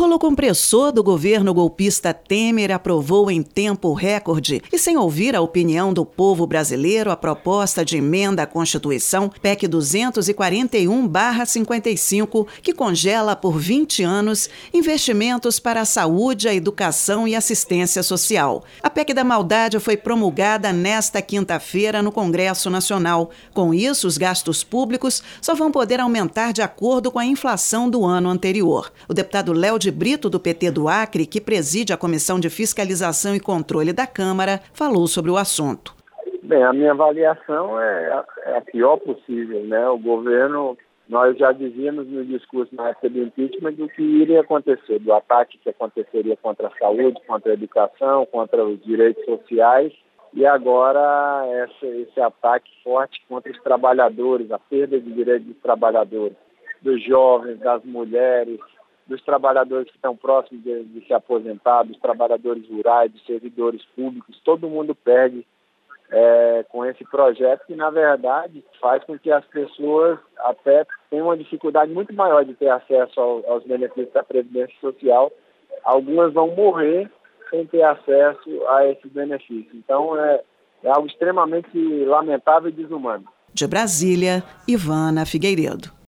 rolo compressor do governo golpista Temer aprovou em tempo recorde e sem ouvir a opinião do povo brasileiro a proposta de emenda à Constituição PEC 241/55, que congela por 20 anos investimentos para a saúde, a educação e assistência social. A PEC da maldade foi promulgada nesta quinta-feira no Congresso Nacional. Com isso, os gastos públicos só vão poder aumentar de acordo com a inflação do ano anterior. O deputado Léo de Brito, do PT do Acre, que preside a Comissão de Fiscalização e Controle da Câmara, falou sobre o assunto. Bem, a minha avaliação é a pior possível, né? O governo, nós já dizíamos no discurso na época do impeachment do que iria acontecer, do ataque que aconteceria contra a saúde, contra a educação, contra os direitos sociais, e agora esse ataque forte contra os trabalhadores, a perda de direitos dos trabalhadores, dos jovens, das mulheres, dos trabalhadores que estão próximos de se aposentar, dos trabalhadores rurais, dos servidores públicos. Todo mundo perde com esse projeto que, na verdade, faz com que as pessoas até tenham uma dificuldade muito maior de ter acesso aos benefícios da Previdência Social. Algumas vão morrer sem ter acesso a esses benefícios. Então, é algo extremamente lamentável e desumano. De Brasília, Ivana Figueiredo.